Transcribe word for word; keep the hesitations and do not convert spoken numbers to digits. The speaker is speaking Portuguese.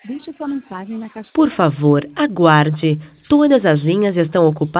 Por favor, aguarde. Todas as linhas estão ocupadas.